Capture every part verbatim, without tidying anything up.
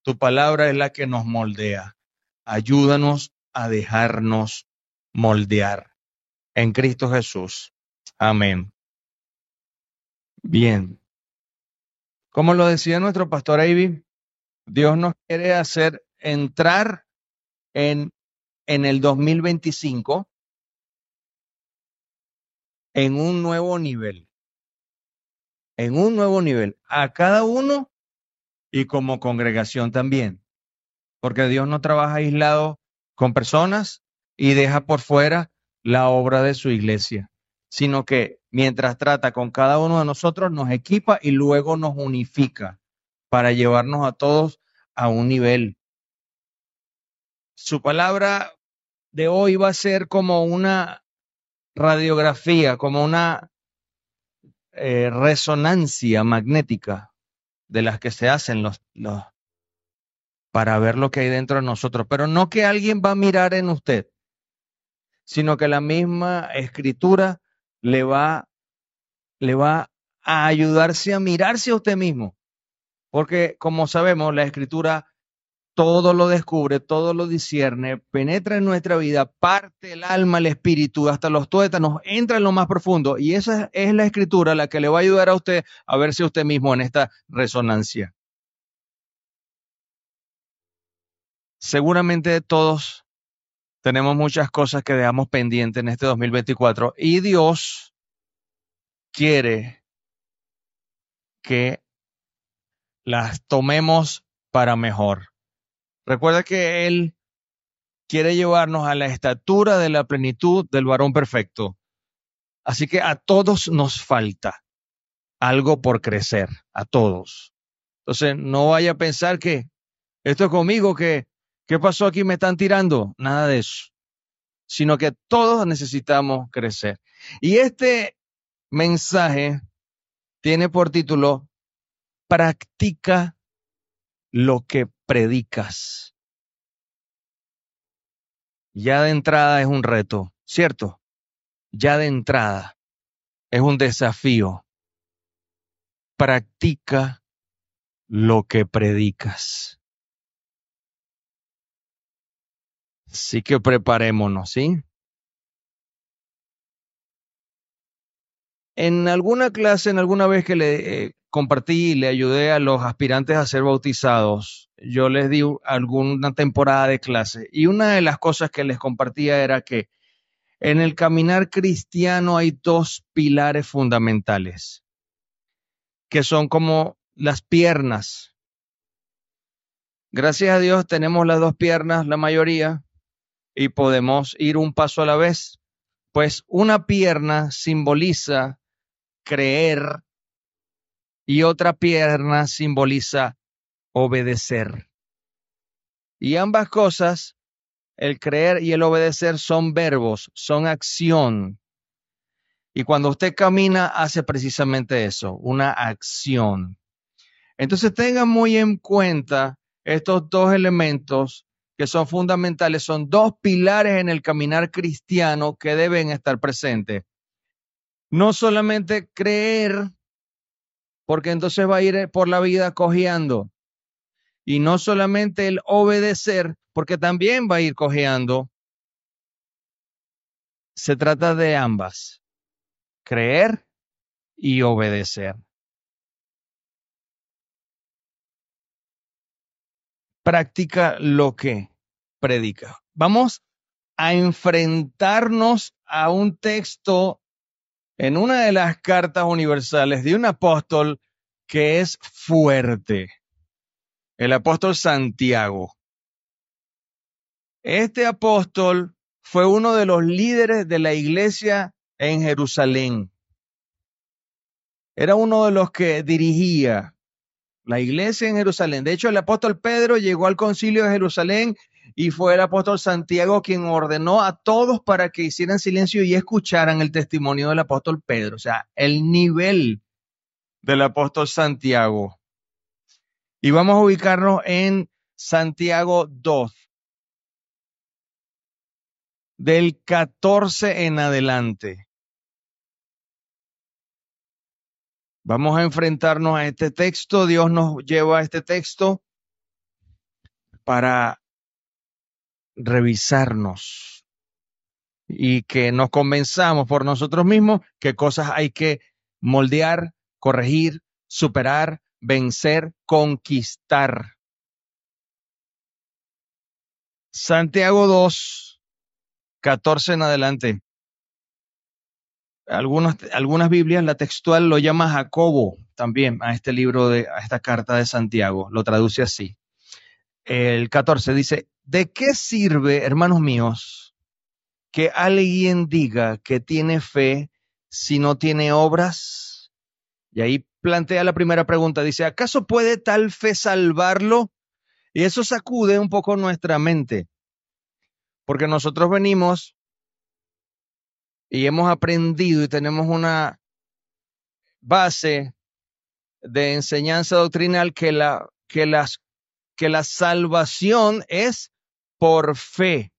Tu palabra es la que nos moldea. Ayúdanos a dejarnos moldear en Cristo Jesús. Amén. Bien. Como lo decía nuestro pastor Avi, Dios nos quiere hacer entrar en, en el dos mil veinticinco en un nuevo nivel, en un nuevo nivel, a cada uno y como congregación también, porque Dios no trabaja aislado con personas y deja por fuera la obra de su iglesia, sino que mientras trata con cada uno de nosotros, nos equipa y luego nos unifica para llevarnos a todos a un nivel. Su palabra de hoy va a ser como una radiografía, como una eh, resonancia magnética de las que se hacen los, los para ver lo que hay dentro de nosotros, pero no que alguien va a mirar en usted, sino que la misma escritura le va, le va a ayudarse a mirarse a usted mismo, porque como sabemos, la escritura todo lo descubre, todo lo discierne, penetra en nuestra vida, parte el alma, el espíritu, hasta los tuétanos, entra en lo más profundo. Y esa es la escritura la que le va a ayudar a usted a verse usted mismo en esta resonancia. Seguramente todos tenemos muchas cosas que dejamos pendientes en este dos mil veinticuatro y Dios quiere que las tomemos para mejor. Recuerda que Él quiere llevarnos a la estatura de la plenitud del varón perfecto. Así que a todos nos falta algo por crecer, a todos. Entonces, no vaya a pensar que esto es conmigo, que ¿qué pasó aquí? Me están tirando. Nada de eso. Sino que todos necesitamos crecer. Y este mensaje tiene por título, practica lo que predicas. Ya de entrada es un reto, ¿cierto? Ya de entrada es un desafío. Practica lo que predicas. Así que preparémonos, ¿sí? En alguna clase, en alguna vez que le eh, compartí y le ayudé a los aspirantes a ser bautizados, yo les di alguna temporada de clase y una de las cosas que les compartía era que en el caminar cristiano hay dos pilares fundamentales, que son como las piernas. Gracias a Dios tenemos las dos piernas, la mayoría, y podemos ir un paso a la vez. Pues una pierna simboliza creer y otra pierna simboliza obedecer. Y ambas cosas, el creer y el obedecer, son verbos, son acción. Y cuando usted camina, hace precisamente eso, una acción. Entonces tengan muy en cuenta estos dos elementos que son fundamentales, son dos pilares en el caminar cristiano que deben estar presentes. No solamente creer, porque entonces va a ir por la vida cojeando. Y no solamente el obedecer, porque también va a ir cojeando. Se trata de ambas, creer y obedecer. Practica lo que predica. Vamos a enfrentarnos a un texto en una de las cartas universales de un apóstol que es fuerte, el apóstol Santiago. Este apóstol fue uno de los líderes de la iglesia en Jerusalén. Era uno de los que dirigía la iglesia en Jerusalén. De hecho, el apóstol Pedro llegó al concilio de Jerusalén y fue el apóstol Santiago quien ordenó a todos para que hicieran silencio y escucharan el testimonio del apóstol Pedro. O sea, el nivel del apóstol Santiago. Y vamos a ubicarnos en Santiago dos, del catorce en adelante. Vamos a enfrentarnos a este texto. Dios nos lleva a este texto para revisarnos y que nos convenzamos por nosotros mismos qué cosas hay que moldear, corregir, superar, vencer, conquistar. Santiago dos, catorce en adelante. Algunas, algunas Biblias, la textual lo llama Jacobo también a este libro, de, a esta carta de Santiago, lo traduce así. El catorce dice, ¿de qué sirve, hermanos míos, que alguien diga que tiene fe si no tiene obras? Y ahí plantea la primera pregunta, dice, ¿acaso puede tal fe salvarlo? Y eso sacude un poco nuestra mente, porque nosotros venimos y hemos aprendido y tenemos una base de enseñanza doctrinal que la, que las, que la salvación es por fe.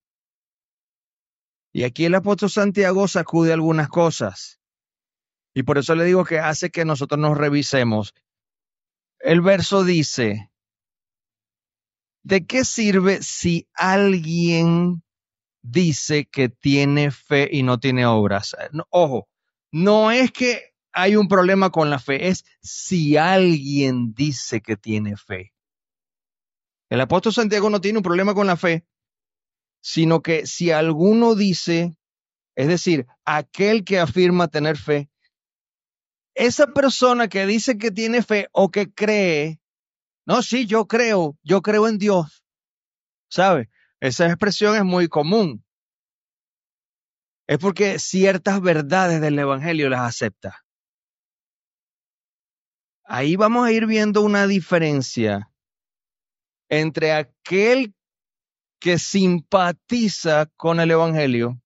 Y aquí el apóstol Santiago sacude algunas cosas. Y por eso le digo que hace que nosotros nos revisemos. El verso dice, ¿de qué sirve si alguien dice que tiene fe y no tiene obras? No, ojo, no es que hay un problema con la fe, es si alguien dice que tiene fe. El apóstol Santiago no tiene un problema con la fe, sino que si alguno dice, es decir, aquel que afirma tener fe, esa persona que dice que tiene fe o que cree, no, sí, yo creo, yo creo en Dios, ¿sabe? Esa expresión es muy común. Es porque ciertas verdades del Evangelio las acepta. Ahí vamos a ir viendo una diferencia entre aquel que simpatiza con el Evangelio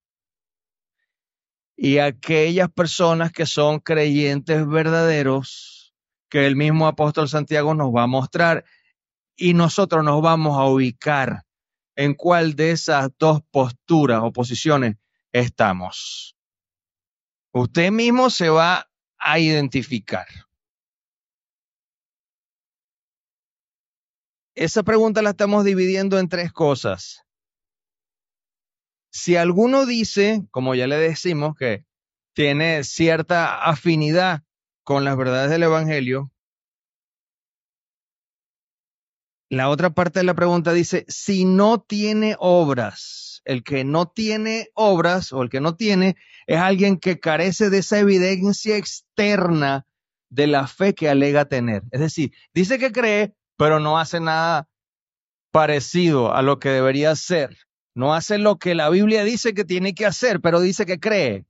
y aquellas personas que son creyentes verdaderos que el mismo apóstol Santiago nos va a mostrar y nosotros nos vamos a ubicar en cuál de esas dos posturas o posiciones estamos. Usted mismo se va a identificar. Esa pregunta la estamos dividiendo en tres cosas. Si alguno dice, como ya le decimos, que tiene cierta afinidad con las verdades del Evangelio, la otra parte de la pregunta dice, si no tiene obras, el que no tiene obras o el que no tiene es alguien que carece de esa evidencia externa de la fe que alega tener. Es decir, dice que cree, pero no hace nada parecido a lo que debería ser. No hace lo que la Biblia dice que tiene que hacer, pero dice que cree.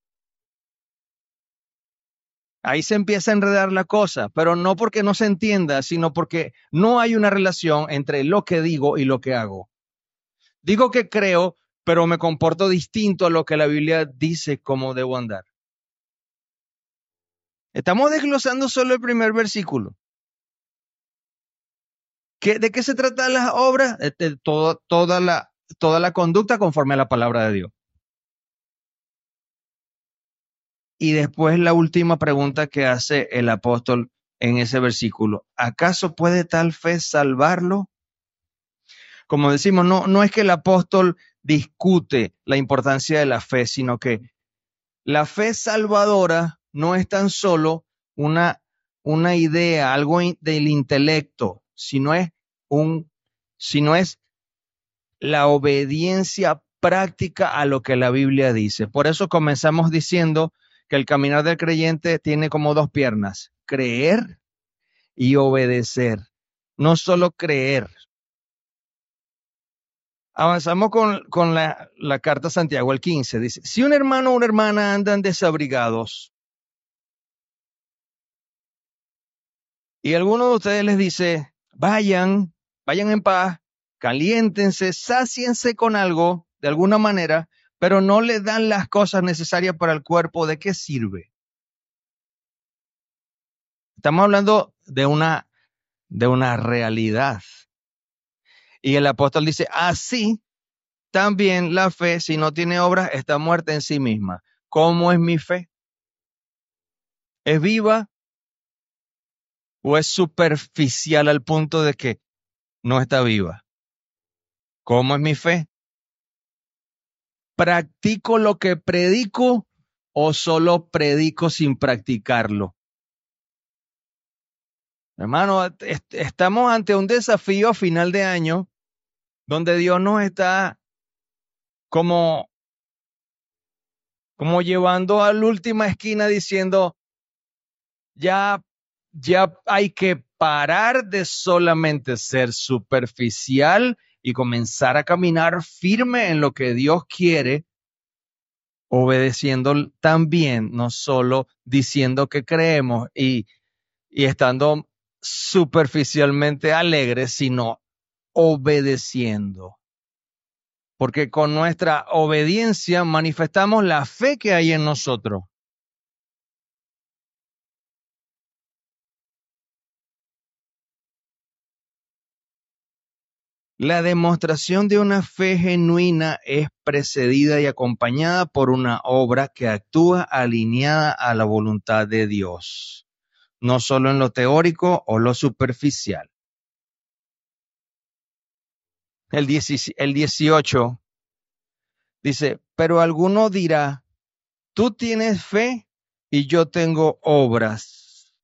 Ahí se empieza a enredar la cosa, pero no porque no se entienda, sino porque no hay una relación entre lo que digo y lo que hago. Digo que creo, pero me comporto distinto a lo que la Biblia dice cómo debo andar. Estamos desglosando solo el primer versículo. ¿Qué, ¿De qué se tratan las obras? De, de todo, toda, la, toda la conducta conforme a la palabra de Dios. Y después la última pregunta que hace el apóstol en ese versículo. ¿Acaso puede tal fe salvarlo? Como decimos, no, no es que el apóstol discute la importancia de la fe, sino que la fe salvadora no es tan solo una, una idea, algo del intelecto, sino es, un, sino es la obediencia práctica a lo que la Biblia dice. Por eso comenzamos diciendo que el caminar del creyente tiene como dos piernas, creer y obedecer. No solo creer. Avanzamos con, con la, la carta a Santiago, el quince. Dice, si un hermano o una hermana andan desabrigados y alguno de ustedes les dice, vayan, vayan en paz, caliéntense, sáciense con algo, de alguna manera, pero no le dan las cosas necesarias para el cuerpo, ¿de qué sirve? Estamos hablando de una, de una realidad. Y el apóstol dice, así también la fe, si no tiene obras, está muerta en sí misma. ¿Cómo es mi fe? ¿Es viva o es superficial al punto de que no está viva? ¿Cómo es mi fe? ¿Practico lo que predico o solo predico sin practicarlo? Hermano, est- estamos ante un desafío a final de año donde Dios nos está como, como llevando a la última esquina diciendo, ya, ya hay que parar de solamente ser superficial y comenzar a caminar firme en lo que Dios quiere, obedeciendo también, no solo diciendo que creemos y, y estando superficialmente alegres, sino obedeciendo. Porque con nuestra obediencia manifestamos la fe que hay en nosotros. La demostración de una fe genuina es precedida y acompañada por una obra que actúa alineada a la voluntad de Dios, no solo en lo teórico o lo superficial. El, el dieciocho dice, pero alguno dirá, tú tienes fe y yo tengo obras.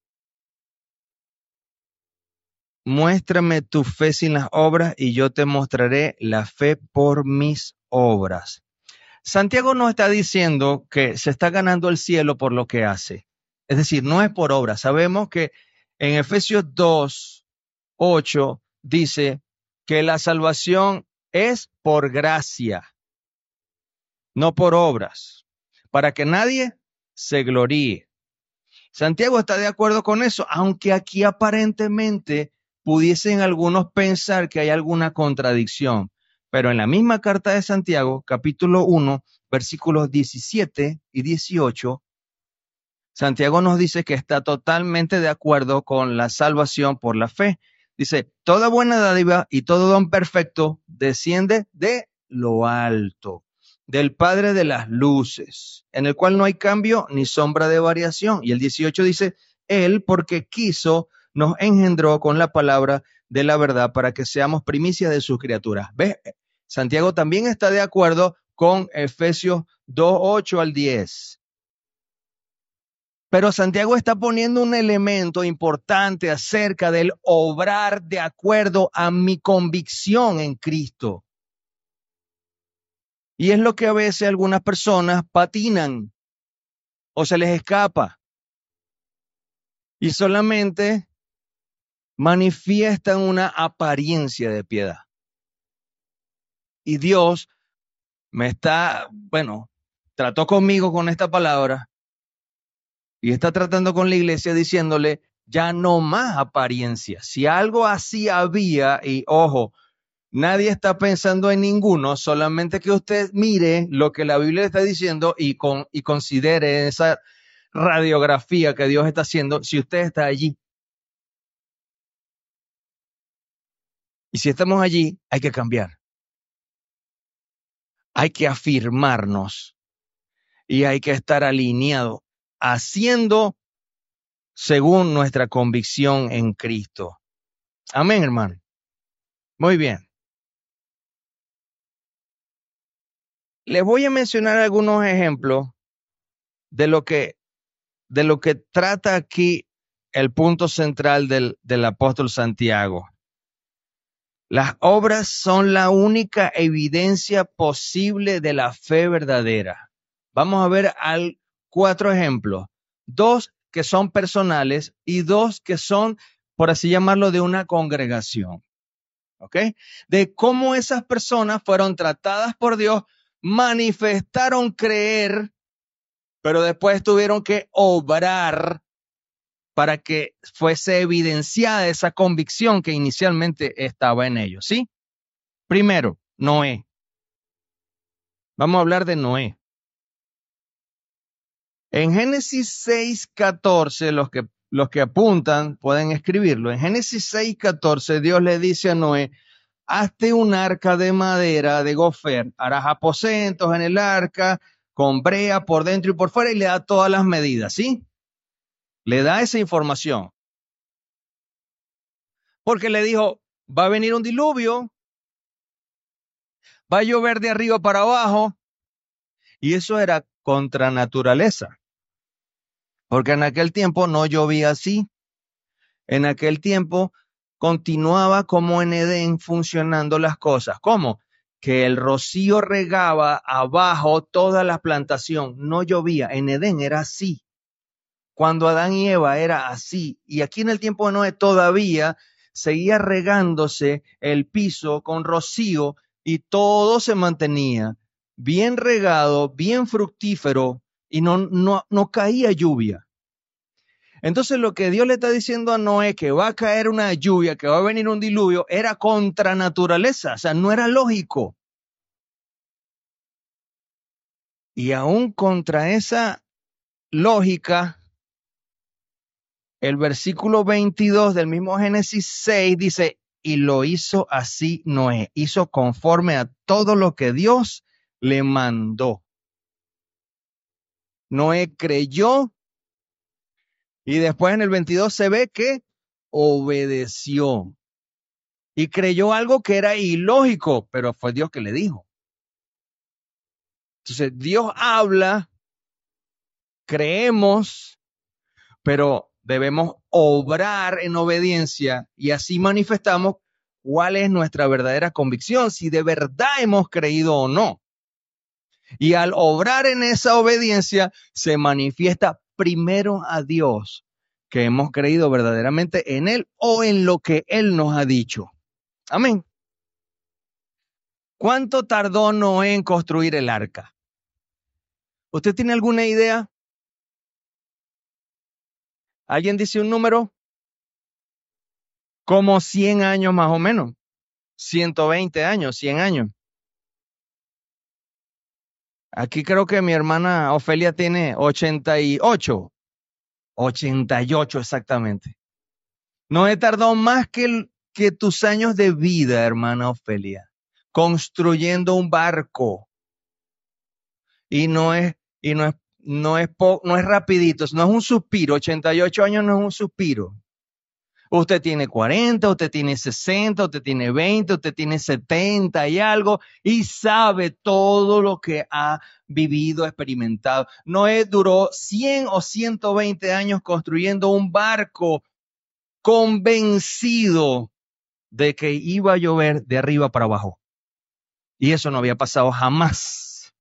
Muéstrame tu fe sin las obras y yo te mostraré la fe por mis obras. Santiago no está diciendo que se está ganando el cielo por lo que hace. Es decir, no es por obra. Sabemos que en Efesios dos, ocho dice que la salvación es por gracia, no por obras, para que nadie se gloríe. Santiago está de acuerdo con eso, aunque aquí aparentemente pudiesen algunos pensar que hay alguna contradicción. Pero en la misma carta de Santiago, capítulo uno, versículos diecisiete y dieciocho, Santiago nos dice que está totalmente de acuerdo con la salvación por la fe. Dice, toda buena dádiva y todo don perfecto desciende de lo alto, del Padre de las luces, en el cual no hay cambio ni sombra de variación. Y el dieciocho dice, Él, porque quiso, nos engendró con la palabra de la verdad para que seamos primicias de sus criaturas. ¿Ves? Santiago también está de acuerdo con Efesios dos, ocho al diez. Pero Santiago está poniendo un elemento importante acerca del obrar de acuerdo a mi convicción en Cristo. Y es lo que a veces algunas personas patinan o se les escapa y solamente manifiestan una apariencia de piedad. Y Dios me está, bueno, trató conmigo con esta palabra y está tratando con la iglesia diciéndole, ya no más apariencia. Si algo así había, y ojo, nadie está pensando en ninguno, solamente que usted mire lo que la Biblia está diciendo y, con, y considere esa radiografía que Dios está haciendo si usted está allí. Y si estamos allí, hay que cambiar. Hay que afirmarnos y hay que estar alineado, haciendo según nuestra convicción en Cristo. Amén, hermano. Muy bien. Les voy a mencionar algunos ejemplos de lo que, de lo que trata aquí el punto central del, del apóstol Santiago. Las obras son la única evidencia posible de la fe verdadera. Vamos a ver al, cuatro ejemplos. Dos que son personales y dos que son, por así llamarlo, de una congregación. ¿Ok? De cómo esas personas fueron tratadas por Dios, manifestaron creer, pero después tuvieron que obrar para que fuese evidenciada esa convicción que inicialmente estaba en ellos, ¿sí? Primero, Noé. Vamos a hablar de Noé. En Génesis seis catorce, los que, los que apuntan pueden escribirlo. En Génesis seis catorce, Dios le dice a Noé, hazte un arca de madera de gofer, harás aposentos en el arca, con brea por dentro y por fuera, y le da todas las medidas, ¿sí? Le da esa información. Porque le dijo, va a venir un diluvio, va a llover de arriba para abajo. Y eso era contra naturaleza. Porque en aquel tiempo no llovía así. En aquel tiempo continuaba como en Edén funcionando las cosas. ¿Cómo? Que el rocío regaba abajo toda la plantación. No llovía. En Edén era así. Cuando Adán y Eva era así. Y aquí en el tiempo de Noé todavía seguía regándose el piso con rocío y todo se mantenía bien regado, bien fructífero y no, no, no caía lluvia. Entonces lo que Dios le está diciendo a Noé, que va a caer una lluvia, que va a venir un diluvio, era contra naturaleza, o sea, no era lógico. Y aún contra esa lógica, el versículo veintidós del mismo Génesis seis dice, y lo hizo así Noé, hizo conforme a todo lo que Dios le mandó. Noé creyó y después en el veintidós se ve que obedeció. Y creyó algo que era ilógico, pero fue Dios que le dijo. Entonces, Dios habla, creemos, pero debemos obrar en obediencia y así manifestamos cuál es nuestra verdadera convicción, si de verdad hemos creído o no. Y al obrar en esa obediencia, se manifiesta primero a Dios, que hemos creído verdaderamente en Él o en lo que Él nos ha dicho. Amén. ¿Cuánto tardó Noé en construir el arca? ¿Usted tiene alguna idea? ¿Alguien dice un número? Como cien años más o menos. ciento veinte años, cien años. Aquí creo que mi hermana Ofelia tiene ochenta y ocho. ochenta y ocho exactamente. Noé tardó más que, el, que tus años de vida, hermana Ofelia, construyendo un barco. Y no es, y no es, no es, po, no es rapidito, no es un suspiro. ochenta y ocho años no es un suspiro. Usted tiene cuarenta, usted tiene sesenta, usted tiene veinte, usted tiene setenta y algo y sabe todo lo que ha vivido, experimentado. Noé duró cien o ciento veinte años construyendo un barco convencido de que iba a llover de arriba para abajo. Y eso no había pasado jamás.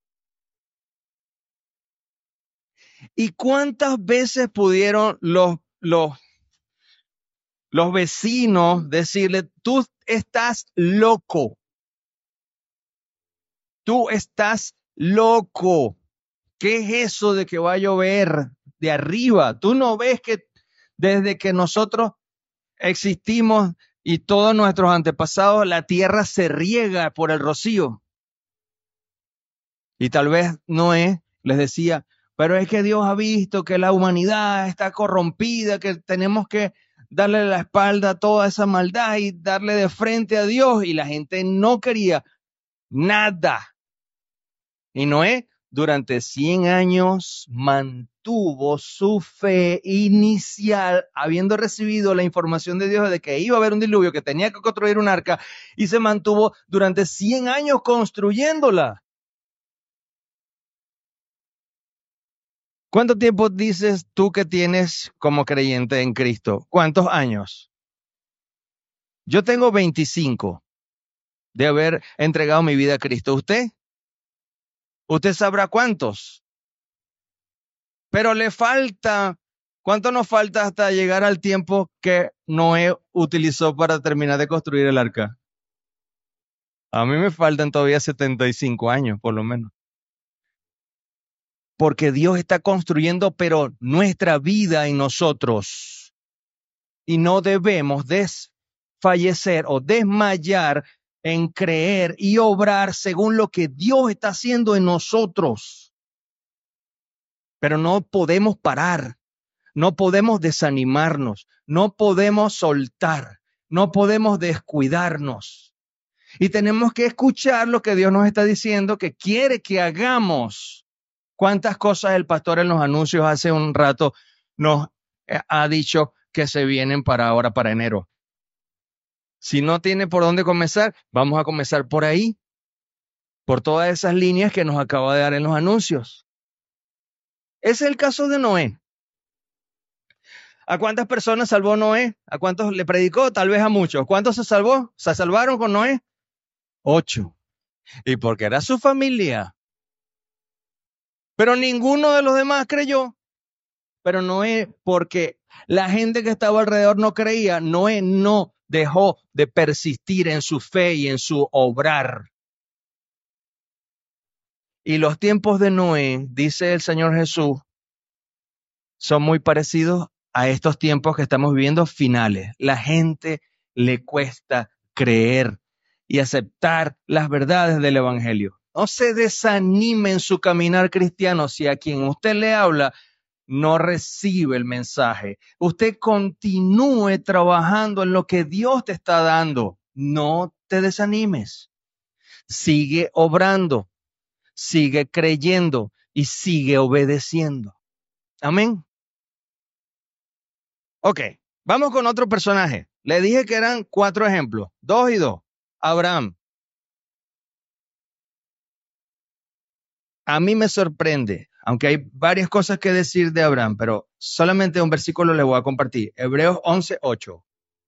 ¿Y cuántas veces pudieron los, los Los vecinos decirle, tú estás loco, tú estás loco, ¿qué es eso de que va a llover de arriba? Tú no ves que desde que nosotros existimos y todos nuestros antepasados, la tierra se riega por el rocío. Y tal vez Noé les decía, pero es que Dios ha visto que la humanidad está corrompida, que tenemos que darle la espalda a toda esa maldad y darle de frente a Dios. Y la gente no quería nada. Y Noé durante cien años mantuvo su fe inicial, habiendo recibido la información de Dios de que iba a haber un diluvio, que tenía que construir un arca, y se mantuvo durante cien años construyéndola. ¿Cuánto tiempo dices tú que tienes como creyente en Cristo? ¿Cuántos años? Yo tengo veinticinco de haber entregado mi vida a Cristo. ¿Usted? ¿Usted sabrá cuántos? Pero le falta, ¿cuánto nos falta hasta llegar al tiempo que Noé utilizó para terminar de construir el arca? A mí me faltan todavía setenta y cinco años, por lo menos. Porque Dios está construyendo, pero nuestra vida en nosotros. Y no debemos desfallecer o desmayar en creer y obrar según lo que Dios está haciendo en nosotros. Pero no podemos parar, no podemos desanimarnos, no podemos soltar, no podemos descuidarnos. Y tenemos que escuchar lo que Dios nos está diciendo que quiere que hagamos. ¿Cuántas cosas el pastor en los anuncios hace un rato nos ha dicho que se vienen para ahora, para enero? Si no tiene por dónde comenzar, vamos a comenzar por ahí. por todas esas líneas que nos acaba de dar en los anuncios. Ese es el caso de Noé. ¿A cuántas personas salvó Noé? ¿A cuántos le predicó? Tal vez a muchos. ¿Cuántos se salvó? ¿Se salvaron con Noé? Ocho. ¿Y porque era su familia? Pero ninguno de los demás creyó. Pero Noé, porque la gente que estaba alrededor no creía, Noé no dejó de persistir en su fe y en su obrar. Y los tiempos de Noé, dice el Señor Jesús, son muy parecidos a estos tiempos que estamos viviendo finales. La gente le cuesta creer y aceptar las verdades del Evangelio. No se desanime en su caminar cristiano si a quien usted le habla no recibe el mensaje. Usted continúe trabajando en lo que Dios te está dando. No te desanimes. Sigue obrando, sigue creyendo y sigue obedeciendo. Amén. Ok, vamos con otro personaje. Le dije que eran cuatro ejemplos, dos y dos. Abraham. A mí me sorprende, aunque hay varias cosas que decir de Abraham, pero solamente un versículo le voy a compartir. Hebreos once, ocho.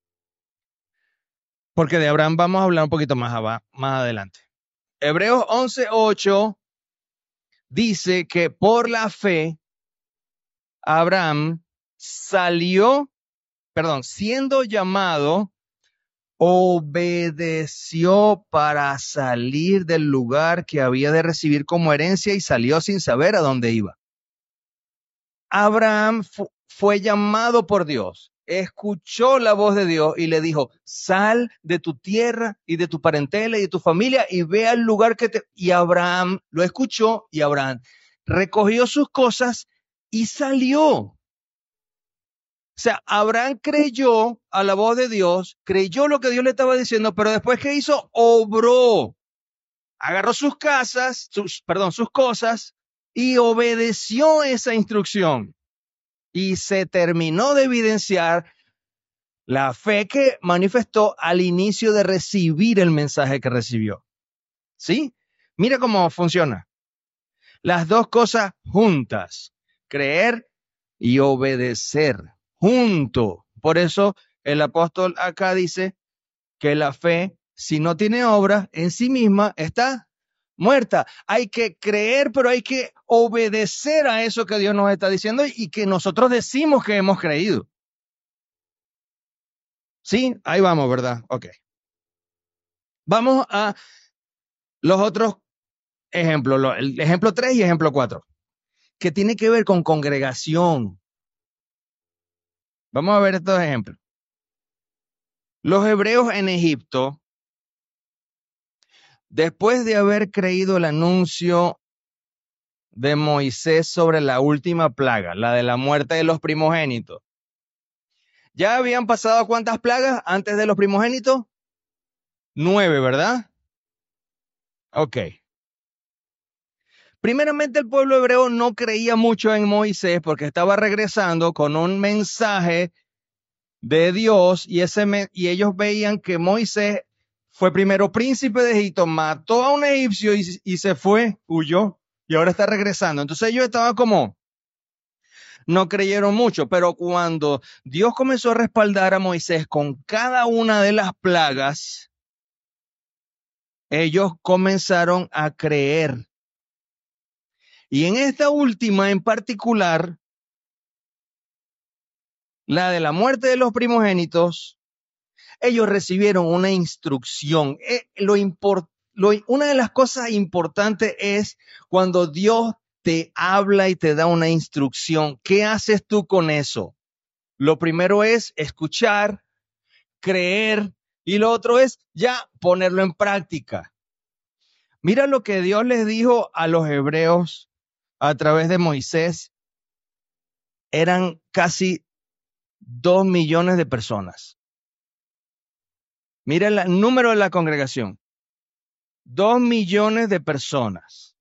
Porque de Abraham vamos a hablar un poquito más, abajo, más adelante. Hebreos once, ocho dice que por la fe Abraham salió, perdón, siendo llamado, obedeció para salir del lugar que había de recibir como herencia y salió sin saber a dónde iba. Abraham fu fue llamado por Dios, escuchó la voz de Dios y le dijo, sal de tu tierra y de tu parentela y de tu familia y ve al lugar que te... Y Abraham lo escuchó y Abraham recogió sus cosas y salió. O sea, Abraham creyó a la voz de Dios, creyó lo que Dios le estaba diciendo, pero después ¿qué hizo? Obró. Agarró sus casas, sus, perdón, sus cosas y obedeció esa instrucción. Y se terminó de evidenciar la fe que manifestó al inicio de recibir el mensaje que recibió. ¿Sí? Mira cómo funciona. Las dos cosas juntas, creer y obedecer, junto. Por eso el apóstol acá dice que la fe, si no tiene obra, en sí misma está muerta. Hay que creer, pero hay que obedecer a eso que Dios nos está diciendo y que nosotros decimos que hemos creído. Sí, ahí vamos, ¿verdad? Ok. Vamos a los otros ejemplos, el ejemplo tres y ejemplo cuatro, que tiene que ver con congregación. Vamos a ver estos ejemplos. Los hebreos en Egipto, después de haber creído el anuncio de Moisés sobre la última plaga, la de la muerte de los primogénitos, ¿ya habían pasado cuántas plagas antes de los primogénitos? Nueve, ¿verdad? Ok. Primeramente el pueblo hebreo no creía mucho en Moisés porque estaba regresando con un mensaje de Dios y, ese me y ellos veían que Moisés fue primero príncipe de Egipto, mató a un egipcio y, y se fue, huyó y ahora está regresando. Entonces ellos estaban como, no creyeron mucho, pero cuando Dios comenzó a respaldar a Moisés con cada una de las plagas, ellos comenzaron a creer. Y en esta última en particular, la de la muerte de los primogénitos, ellos recibieron una instrucción. Eh, lo import, lo, una de las cosas importantes es cuando Dios te habla y te da una instrucción. ¿Qué haces tú con eso? Lo primero es escuchar, creer, y lo otro es ya ponerlo en práctica. Mira lo que Dios les dijo a los hebreos a través de Moisés. Eran casi dos millones de personas. Mira el número de la congregación. Dos millones de personas.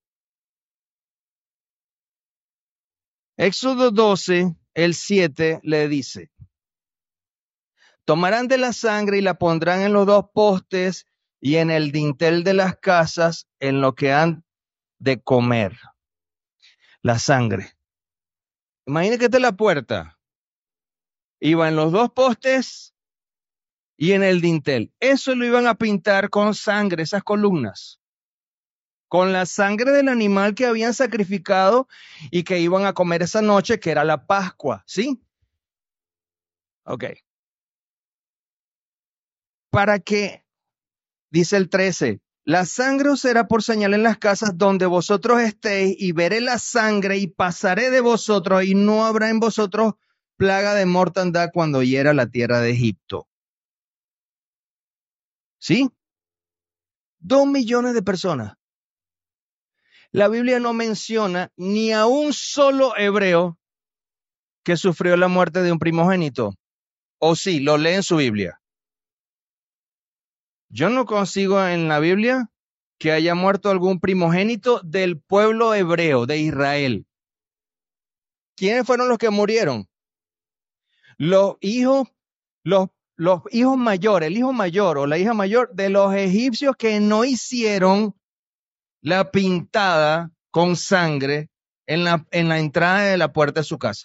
Éxodo doce, el siete, le dice, tomarán de la sangre y la pondrán en los dos postes y en el dintel de las casas en lo que han de comer. La sangre. Imagínate que esta es la puerta. Iba en los dos postes y en el dintel. Eso lo iban a pintar con sangre, esas columnas. Con la sangre del animal que habían sacrificado y que iban a comer esa noche, que era la Pascua, ¿sí? Ok. Para que, dice el trece, la sangre os será por señal en las casas donde vosotros estéis, y veré la sangre y pasaré de vosotros, y no habrá en vosotros plaga de mortandad cuando hiera la tierra de Egipto. ¿Sí? Dos millones de personas. La Biblia no menciona ni a un solo hebreo que sufrió la muerte de un primogénito. O sí, lo lee en su Biblia. Yo no consigo en la Biblia que haya muerto algún primogénito del pueblo hebreo, de Israel. ¿Quiénes fueron los que murieron? Los hijos, los, los hijos mayores, el hijo mayor o la hija mayor de los egipcios que no hicieron la pintada con sangre en la, en la entrada de la puerta de su casa.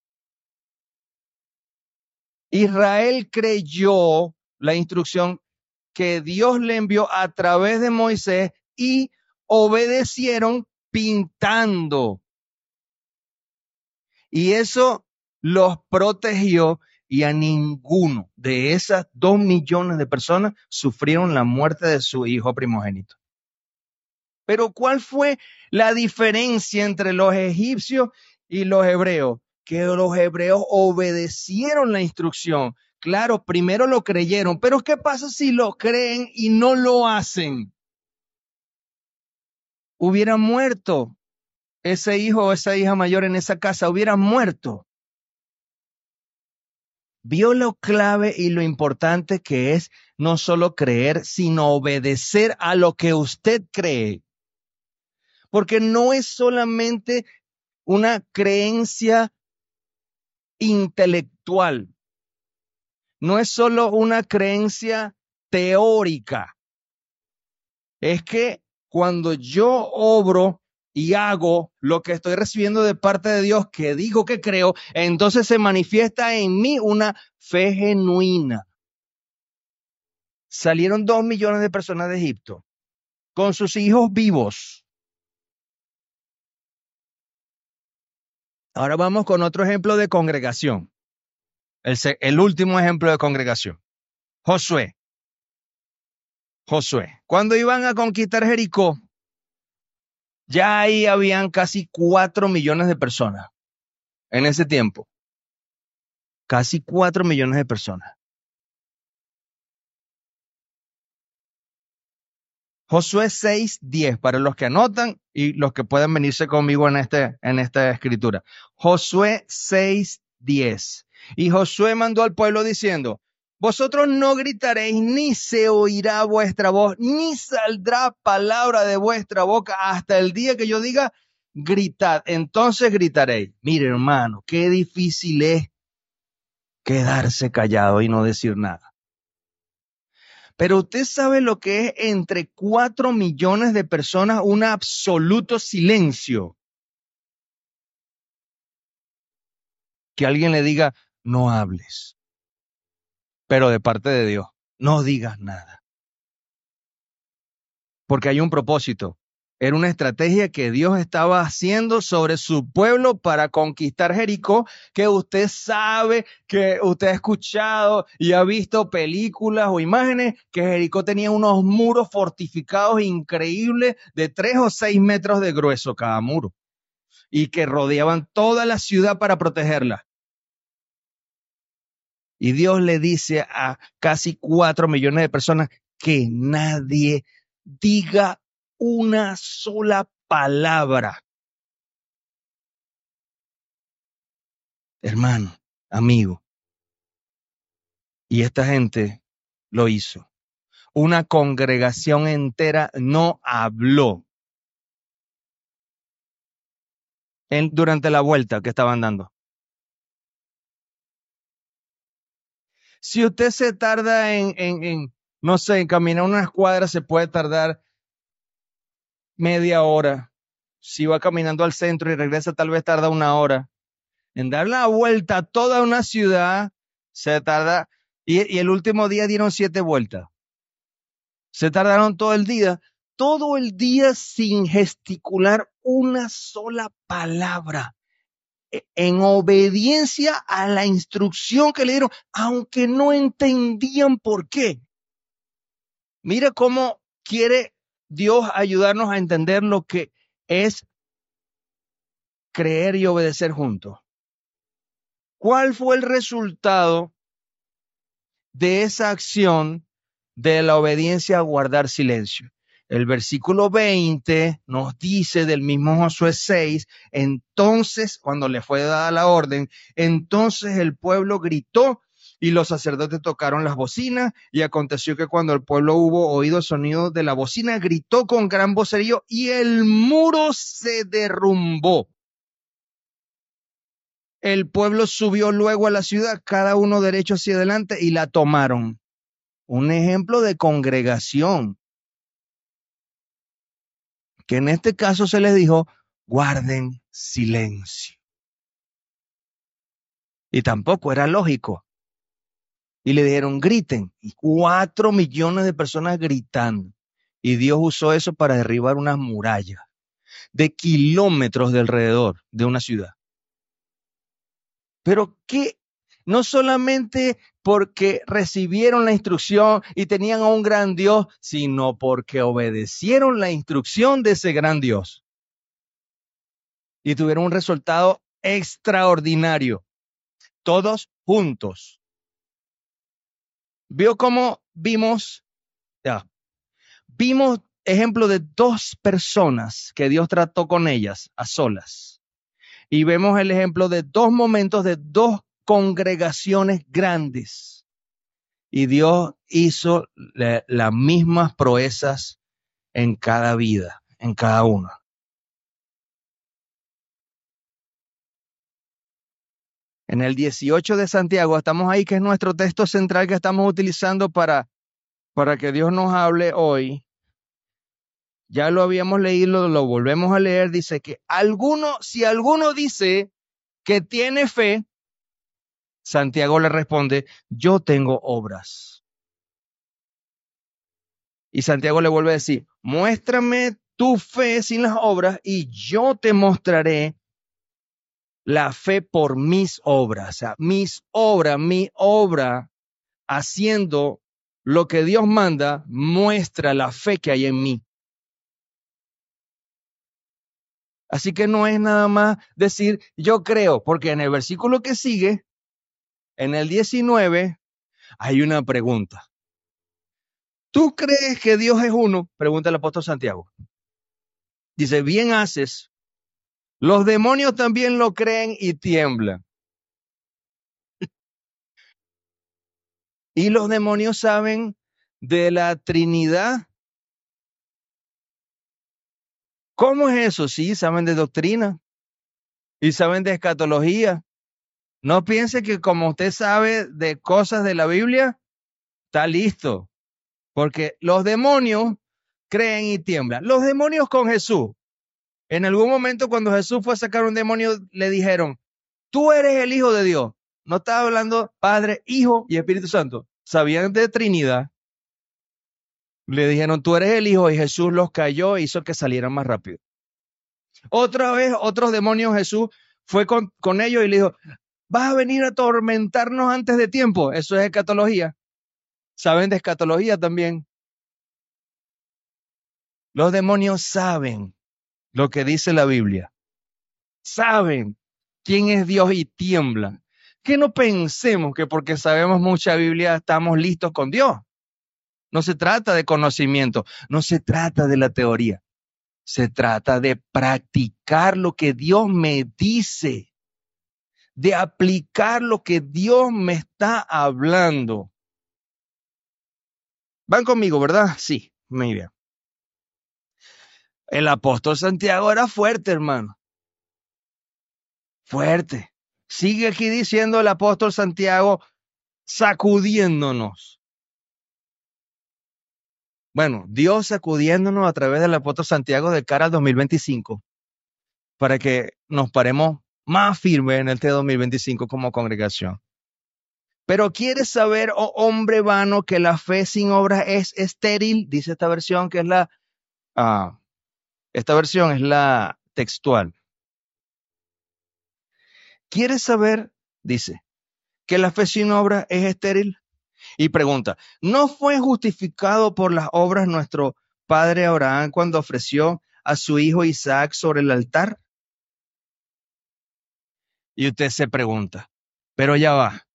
Israel creyó la instrucción que Dios le envió a través de Moisés y obedecieron pintando. Y eso los protegió, y a ninguno de esas dos millones de personas sufrieron la muerte de su hijo primogénito. Pero ¿cuál fue la diferencia entre los egipcios y los hebreos? Que los hebreos obedecieron la instrucción. Claro, primero lo creyeron, pero ¿qué pasa si lo creen y no lo hacen? Hubiera muerto ese hijo o esa hija mayor en esa casa, hubiera muerto. Vio lo clave y lo importante que es no solo creer, sino obedecer a lo que usted cree. Porque no es solamente una creencia intelectual, no es solo una creencia teórica. Es que cuando yo obro y hago lo que estoy recibiendo de parte de Dios, que digo que creo, entonces se manifiesta en mí una fe genuina. Salieron dos millones de personas de Egipto con sus hijos vivos. Ahora vamos con otro ejemplo de congregación. El, el último ejemplo de congregación. Josué. Josué. Cuando iban a conquistar Jericó, ya ahí habían casi cuatro millones de personas en ese tiempo. Casi cuatro millones de personas. Josué seis diez, para los que anotan y los que pueden venirse conmigo en, este, en esta escritura. Josué seis diez. Y Josué mandó al pueblo diciendo, vosotros no gritaréis, ni se oirá vuestra voz, ni saldrá palabra de vuestra boca hasta el día que yo diga, gritad. Entonces gritaréis. Mire, hermano, qué difícil es quedarse callado y no decir nada. Pero usted sabe lo que es entre cuatro millones de personas un absoluto silencio. Que alguien le diga, no hables. Pero de parte de Dios, no digas nada. Porque hay un propósito. Era una estrategia que Dios estaba haciendo sobre su pueblo para conquistar Jericó, que usted sabe, que usted ha escuchado y ha visto películas o imágenes, que Jericó tenía unos muros fortificados increíbles de tres o seis metros de grueso cada muro, y que rodeaban toda la ciudad para protegerla. Y Dios le dice a casi cuatro millones de personas que nadie diga una sola palabra. Hermano, amigo. Y esta gente lo hizo. Una congregación entera no habló en, durante la vuelta que estaban dando. Si usted se tarda en, en, en No sé, en caminar unas cuadras se puede tardar media hora. Si va caminando al centro y regresa, tal vez tarda una hora. En dar la vuelta a toda una ciudad, se tarda, y, y el último día dieron siete vueltas. Se tardaron todo el día, todo el día sin gesticular una sola palabra, e- en obediencia a la instrucción que le dieron, aunque no entendían por qué. Mira cómo quiere Dios ayudarnos a entender lo que es creer y obedecer juntos. ¿Cuál fue el resultado de esa acción de la obediencia a guardar silencio? El versículo veinte nos dice del mismo Josué seis, entonces, cuando le fue dada la orden, entonces el pueblo gritó y los sacerdotes tocaron las bocinas, y aconteció que cuando el pueblo hubo oído el sonido de la bocina, gritó con gran vocerío y el muro se derrumbó. El pueblo subió luego a la ciudad, cada uno derecho hacia adelante, y la tomaron. Un ejemplo de congregación, que en este caso se les dijo, guarden silencio. Y tampoco era lógico. Y le dijeron, griten. Y cuatro millones de personas gritando. Y Dios usó eso para derribar unas murallas de kilómetros de alrededor de una ciudad. Pero qué, no solamente porque recibieron la instrucción y tenían a un gran Dios, sino porque obedecieron la instrucción de ese gran Dios. Y tuvieron un resultado extraordinario. Todos juntos. ¿Vio cómo vimos? Ya, vimos ejemplo de dos personas que Dios trató con ellas a solas. Y vemos el ejemplo de dos momentos de dos congregaciones grandes. Y Dios hizo la- las mismas proezas en cada vida, en cada una. En el dieciocho de Santiago, estamos ahí, que es nuestro texto central que estamos utilizando para, para que Dios nos hable hoy. Ya lo habíamos leído, lo volvemos a leer. Dice que alguno, si alguno dice que tiene fe, Santiago le responde, yo tengo obras. Y Santiago le vuelve a decir, muéstrame tu fe sin las obras y yo te mostraré la fe por mis obras. O sea, mis obras, mi obra haciendo lo que Dios manda, muestra la fe que hay en mí. Así que no es nada más decir yo creo, porque en el versículo que sigue, en el diecinueve, hay una pregunta. ¿Tú crees que Dios es uno? Pregunta el apóstol Santiago. Dice, bien haces. Los demonios también lo creen y tiemblan. Y los demonios saben de la Trinidad. ¿Cómo es eso? Sí, saben de doctrina y saben de escatología. No piense que como usted sabe de cosas de la Biblia, está listo. Porque los demonios creen y tiemblan. Los demonios con Jesús. En algún momento cuando Jesús fue a sacar un demonio, le dijeron, tú eres el Hijo de Dios. No estaba hablando Padre, Hijo y Espíritu Santo. Sabían de Trinidad. Le dijeron, tú eres el Hijo, y Jesús los cayó e hizo que salieran más rápido. Otra vez, otros demonios, Jesús fue con, con ellos y le dijo, vas a venir a atormentarnos antes de tiempo. Eso es escatología. Saben de escatología también. Los demonios saben lo que dice la Biblia. Saben quién es Dios y tiemblan. Que no pensemos que porque sabemos mucha Biblia estamos listos con Dios. No se trata de conocimiento, no se trata de la teoría. Se trata de practicar lo que Dios me dice, de aplicar lo que Dios me está hablando. ¿Van conmigo, verdad? Sí, muy bien. El apóstol Santiago era fuerte, hermano. Fuerte. Sigue aquí diciendo el apóstol Santiago, sacudiéndonos. Bueno, Dios sacudiéndonos a través del apóstol Santiago de cara al dos mil veinticinco para que nos paremos más firmes en este dos mil veinticinco como congregación. Pero ¿quieres saber, oh hombre vano, que la fe sin obras es estéril? Dice esta versión que es la, ah, esta versión es la textual. ¿Quieres saber? Dice, que la fe sin obras es estéril. Y pregunta, ¿no fue justificado por las obras nuestro padre Abraham cuando ofreció a su hijo Isaac sobre el altar? Y usted se pregunta, pero ya va,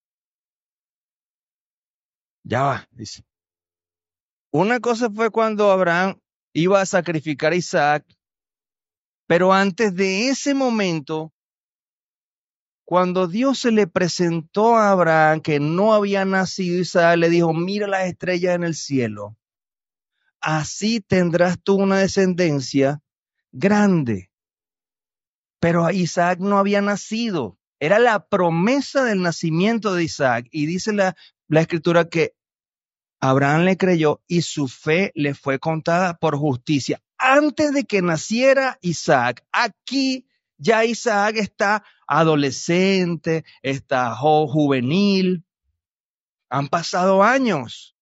ya va, dice. Una cosa fue cuando Abraham iba a sacrificar a Isaac, pero antes de ese momento, cuando Dios se le presentó a Abraham que no había nacido Isaac, le dijo, mira las estrellas en el cielo, así tendrás tú una descendencia grande. Pero Isaac no había nacido. Era la promesa del nacimiento de Isaac. Y dice la, la escritura que Abraham le creyó y su fe le fue contada por justicia. Antes de que naciera Isaac, aquí ya Isaac está adolescente, está juvenil. Han pasado años.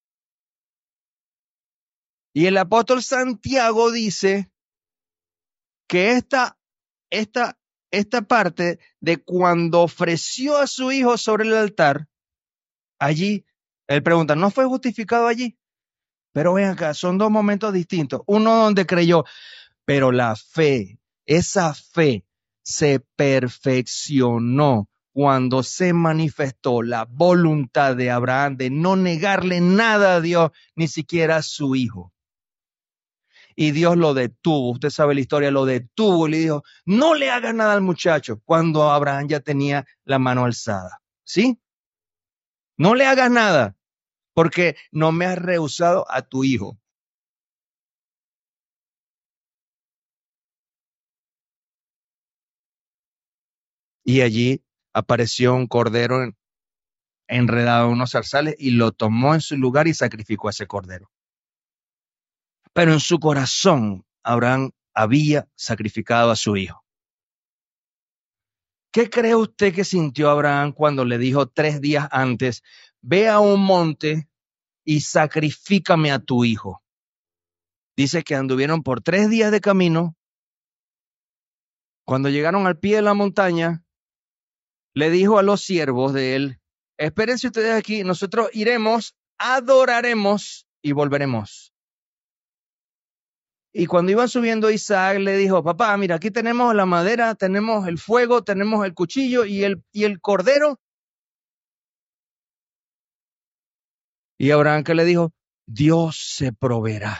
Y el apóstol Santiago dice que esta Esta, esta parte de cuando ofreció a su hijo sobre el altar, allí, él pregunta, ¿no fue justificado allí? Pero ven acá, son dos momentos distintos. Uno donde creyó, pero la fe, esa fe se perfeccionó cuando se manifestó la voluntad de Abraham de no negarle nada a Dios, ni siquiera a su hijo. Y Dios lo detuvo, usted sabe la historia, lo detuvo y le dijo, no le hagas nada al muchacho, cuando Abraham ya tenía la mano alzada, ¿sí? No le hagas nada, porque no me has rehusado a tu hijo. Y allí apareció un cordero en, enredado en unos zarzales y lo tomó en su lugar y sacrificó a ese cordero. Pero en su corazón, Abraham había sacrificado a su hijo. ¿Qué cree usted que sintió Abraham cuando le dijo tres días antes, ve a un monte y sacrifícame a tu hijo? Dice que anduvieron por tres días de camino. Cuando llegaron al pie de la montaña, le dijo a los siervos de él, espérense ustedes aquí, nosotros iremos, adoraremos y volveremos. Y cuando iban subiendo, Isaac le dijo, papá, mira, aquí tenemos la madera, tenemos el fuego, tenemos el cuchillo y el, y el cordero. Y Abraham que le dijo, Dios se proveerá.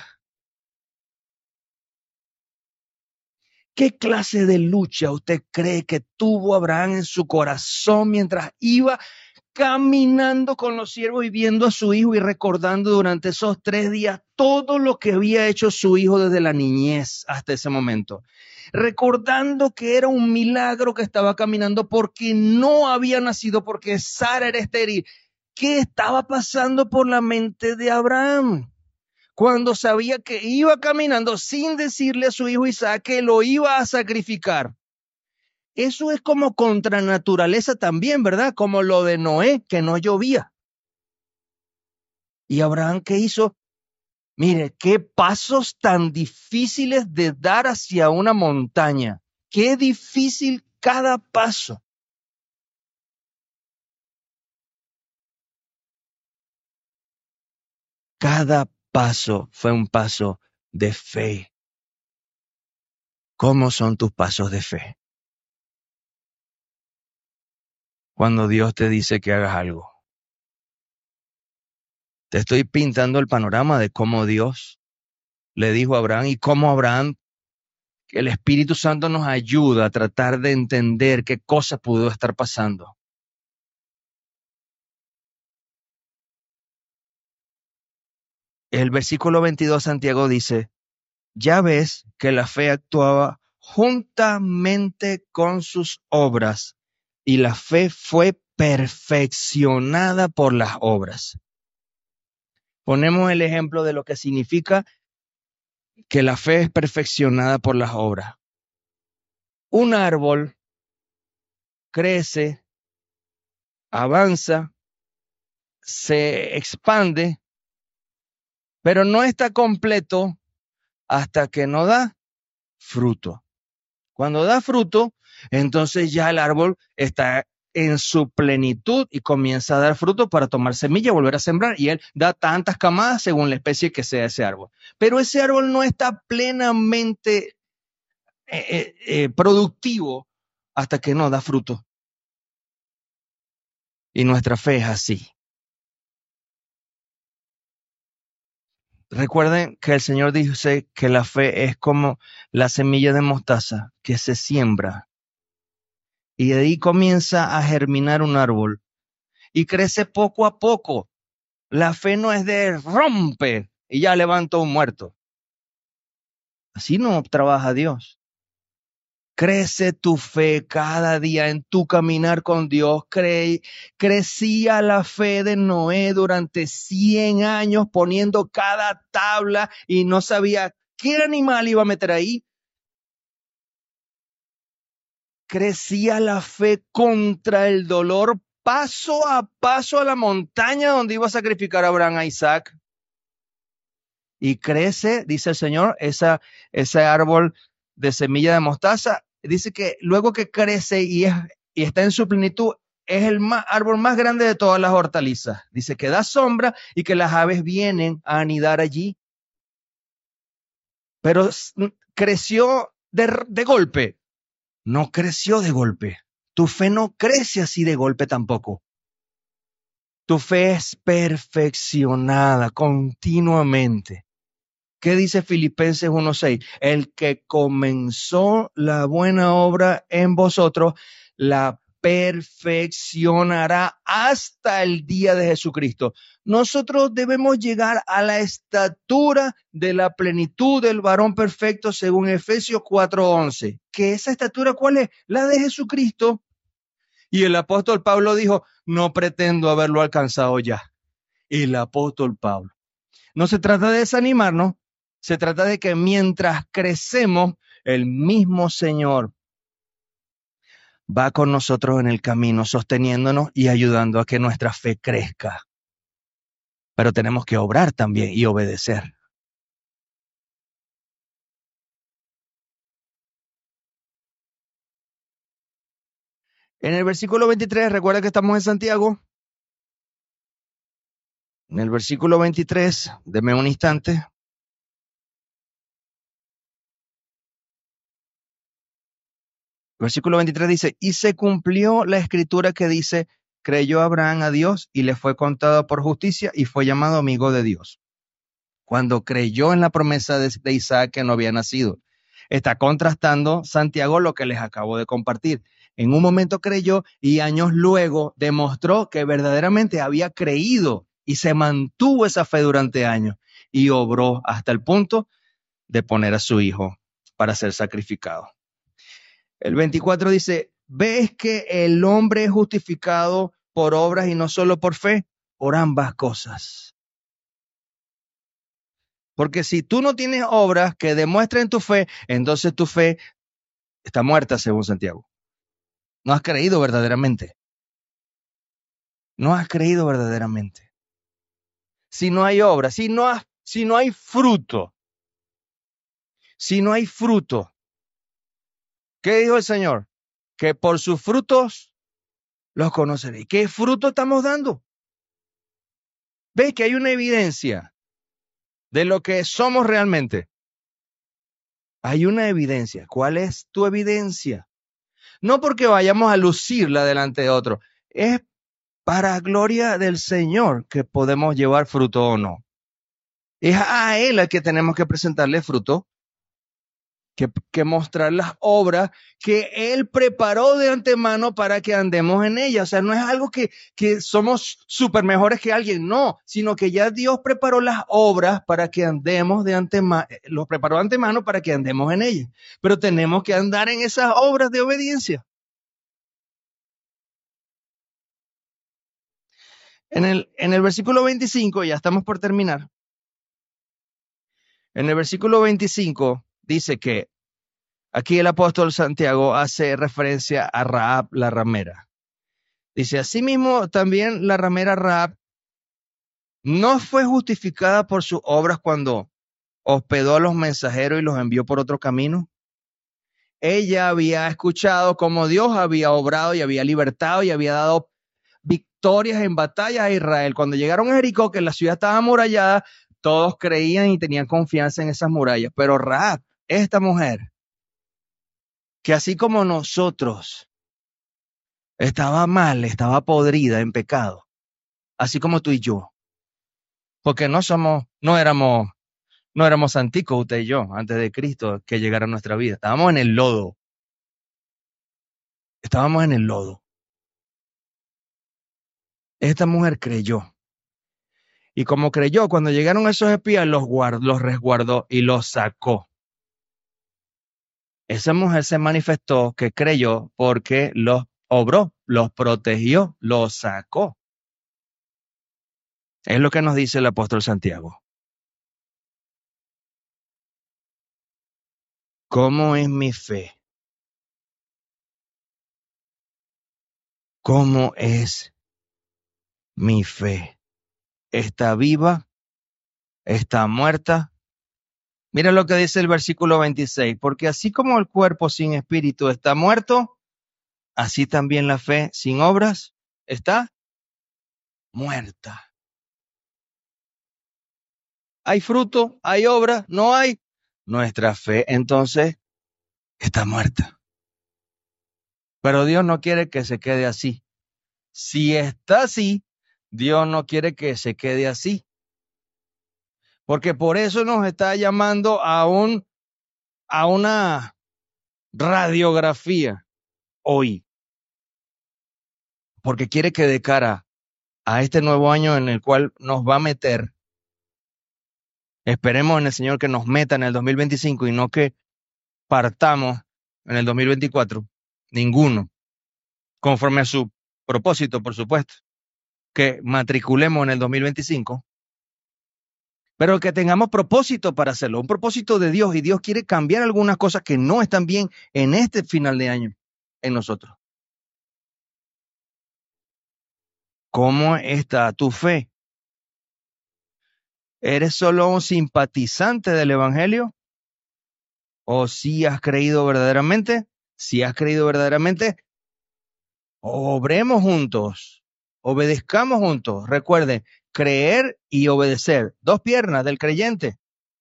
¿Qué clase de lucha usted cree que tuvo Abraham en su corazón mientras iba caminando con los siervos y viendo a su hijo y recordando durante esos tres días todo lo que había hecho su hijo desde la niñez hasta ese momento? Recordando que era un milagro que estaba caminando porque no había nacido, porque Sara era estéril. ¿Qué estaba pasando por la mente de Abraham cuando sabía que iba caminando sin decirle a su hijo Isaac que lo iba a sacrificar? Eso es como contra naturaleza también, ¿verdad? Como lo de Noé, que no llovía. ¿Y Abraham qué hizo? Mire, qué pasos tan difíciles de dar hacia una montaña. Qué difícil cada paso. Cada paso fue un paso de fe. ¿Cómo son tus pasos de fe? Cuando Dios te dice que hagas algo. Te estoy pintando el panorama de cómo Dios le dijo a Abraham y cómo Abraham, que el Espíritu Santo nos ayuda a tratar de entender qué cosa pudo estar pasando. El versículo veintidós, Santiago dice, ya ves que la fe actuaba juntamente con sus obras y la fe fue perfeccionada por las obras. ponemos el ejemplo de lo que significa que la fe es perfeccionada por las obras. Un árbol crece, avanza, se expande, pero no está completo hasta que no da fruto. Cuando da fruto, entonces ya el árbol está en su plenitud y comienza a dar fruto para tomar semilla, volver a sembrar, y él da tantas camadas según la especie que sea ese árbol. Pero ese árbol no está plenamente eh, eh, eh, productivo hasta que no da fruto. Y nuestra fe es así. Recuerden que el Señor dice que la fe es como la semilla de mostaza que se siembra y de ahí comienza a germinar un árbol y crece poco a poco. La fe no es de rompe y ya levanto un muerto. Así no trabaja Dios. Crece tu fe cada día en tu caminar con Dios. Cre crecía la fe de Noé durante cien años poniendo cada tabla y no sabía qué animal iba a meter ahí. Crecía la fe contra el dolor paso a paso a la montaña donde iba a sacrificar a Abraham a Isaac. Y crece, dice el Señor, esa, ese árbol de semilla de mostaza. Dice que luego que crece y, es, y está en su plenitud, es el más, árbol más grande de todas las hortalizas. Dice que da sombra y que las aves vienen a anidar allí. Pero creció de, de golpe. No creció de golpe. Tu fe no crece así de golpe tampoco. Tu fe es perfeccionada continuamente. ¿Qué dice Filipenses uno seis? El que comenzó la buena obra en vosotros, la perfeccionará hasta el día de Jesucristo. Nosotros debemos llegar a la estatura de la plenitud del varón perfecto según Efesios cuatro once. ¿Que esa estatura cuál es? La de Jesucristo. Y el apóstol Pablo dijo, no pretendo haberlo alcanzado ya. El apóstol Pablo. No se trata de desanimarnos, se trata de que mientras crecemos, el mismo Señor va con nosotros en el camino, sosteniéndonos y ayudando a que nuestra fe crezca. Pero tenemos que obrar también y obedecer. En el versículo veintitrés, recuerda que estamos en Santiago. En el versículo veintitrés, deme un instante. Versículo veintitrés dice, y se cumplió la escritura que dice, creyó Abraham a Dios y le fue contado por justicia y fue llamado amigo de Dios. Cuando creyó en la promesa de, de Isaac que no había nacido. Está contrastando Santiago lo que les acabo de compartir. En un momento creyó y años luego demostró que verdaderamente había creído y se mantuvo esa fe durante años y obró hasta el punto de poner a su hijo para ser sacrificado. El veinticuatro dice, ¿ves que el hombre es justificado por obras y no solo por fe? Por ambas cosas. Porque si tú no tienes obras que demuestren tu fe, entonces tu fe está muerta, según Santiago. No has creído verdaderamente. No has creído verdaderamente. Si no hay obra, si no, has, si no hay fruto, si no hay fruto, ¿qué dijo el Señor? Que por sus frutos los conoceréis. ¿Qué fruto estamos dando? ¿Ves que hay una evidencia de lo que somos realmente? Hay una evidencia. ¿Cuál es tu evidencia? No porque vayamos a lucirla delante de otro. Es para gloria del Señor que podemos llevar fruto o no. Es a Él al que tenemos que presentarle fruto, que, que mostrar las obras que Él preparó de antemano para que andemos en ellas. O sea, no es algo que, que somos súper mejores que alguien, no, sino que ya Dios preparó las obras para que andemos de antemano, los preparó de antemano para que andemos en ellas. Pero tenemos que andar en esas obras de obediencia. En el, en el versículo veinticinco, ya estamos por terminar. En el versículo veinticinco dice que aquí el apóstol Santiago hace referencia a Rahab la ramera. Dice, asimismo también la ramera Rahab no fue justificada por sus obras cuando hospedó a los mensajeros y los envió por otro camino. Ella había escuchado cómo Dios había obrado y había libertado y había dado victorias en batallas a Israel. Cuando llegaron a Jericó, que la ciudad estaba amurallada, todos creían y tenían confianza en esas murallas. Pero Rahab, esta mujer, que así como nosotros, estaba mal, estaba podrida en pecado, así como tú y yo, porque no somos, no éramos, no éramos anticos usted y yo, antes de Cristo que llegara a nuestra vida. Estábamos en el lodo. Estábamos en el lodo. Esta mujer creyó. Y como creyó, cuando llegaron esos espías, los guardó, los resguardó y los sacó. Esa mujer se manifestó que creyó porque los obró, los protegió, los sacó. Es lo que nos dice el apóstol Santiago. ¿Cómo es mi fe? ¿Cómo es mi fe? ¿Está viva? ¿Está muerta? Mira lo que dice el versículo veintiséis. Porque así como el cuerpo sin espíritu está muerto, así también la fe sin obras está muerta. ¿Hay fruto? ¿Hay obra? ¿No hay? Nuestra fe entonces está muerta. Pero Dios no quiere que se quede así. Si está así, Dios no quiere que se quede así. Porque por eso nos está llamando a, un, a una radiografía hoy. Porque quiere que de cara a este nuevo año en el cual nos va a meter, esperemos en el Señor que nos meta en el dos mil veinticinco y no que partamos en el dos mil veinticuatro, ninguno, conforme a su propósito, por supuesto, que matriculemos en el dos mil veinticinco, pero que tengamos propósito para hacerlo, un propósito de Dios, y Dios quiere cambiar algunas cosas que no están bien en este final de año en nosotros. ¿Cómo está tu fe? ¿Eres solo un simpatizante del Evangelio? ¿O si has creído verdaderamente? Si has creído verdaderamente, obremos juntos, obedezcamos juntos. Recuerden, creer y obedecer, dos piernas del creyente.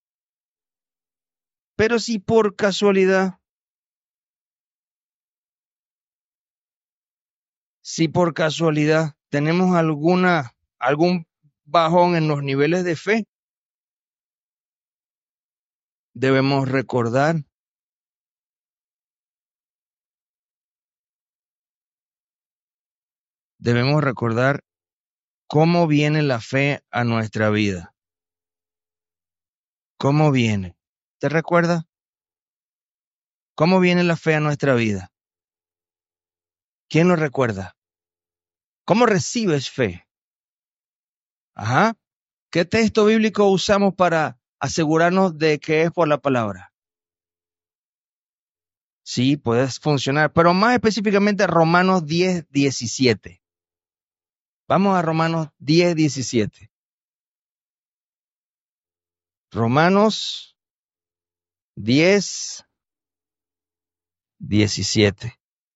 Pero si por casualidad, si por casualidad tenemos alguna, algún bajón en los niveles de fe, debemos recordar debemos recordar cómo viene la fe a nuestra vida. ¿Cómo viene? ¿Te recuerdas? ¿Cómo viene la fe a nuestra vida? ¿Quién lo recuerda? ¿Cómo recibes fe? Ajá. ¿Qué texto bíblico usamos para asegurarnos de que es por la palabra? Sí, puede funcionar, pero más específicamente Romanos diez, diecisiete. Vamos a Romanos diez, diecisiete. Romanos diez, diecisiete.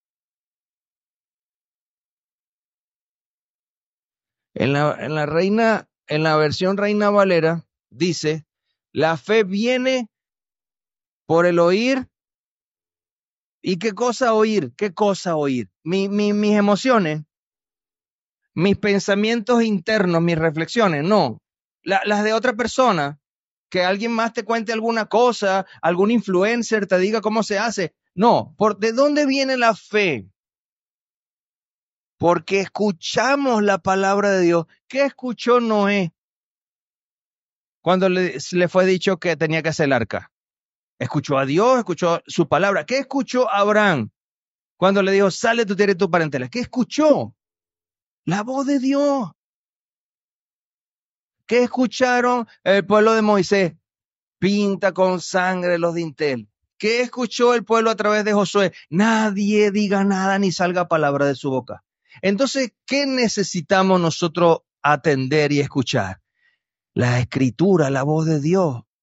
En la, en la reina, en la versión Reina Valera, dice, la fe viene por el oír. ¿Y qué cosa oír? ¿Qué cosa oír? Mi, mi, mis emociones, mis pensamientos internos, mis reflexiones, no. La, las de otra persona, que alguien más te cuente alguna cosa, algún influencer te diga cómo se hace. No, ¿por de dónde viene la fe? Porque escuchamos la palabra de Dios. ¿Qué escuchó Noé cuando le, le fue dicho que tenía que hacer el arca? Escuchó a Dios, escuchó su palabra. ¿Qué escuchó Abraham cuando le dijo, sale tu tierra y tu parentela? ¿Qué escuchó? La voz de Dios. ¿Qué escucharon el pueblo de Moisés? Pinta con sangre los dinteles. ¿Qué escuchó el pueblo a través de Josué? Nadie diga nada ni salga palabra de su boca. Entonces, ¿qué necesitamos nosotros atender y escuchar? La escritura, la voz de Dios. O